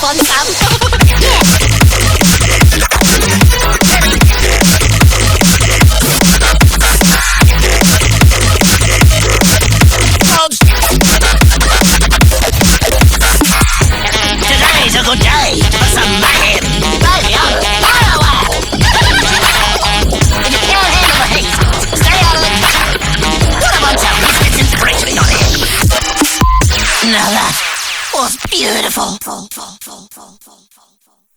want some? Today's a good day for some mayhem. Radio, fire away! If you can't handle the heat, stay out of the car. What a bunch of biscuits and bricks we got here. Now that was beautiful.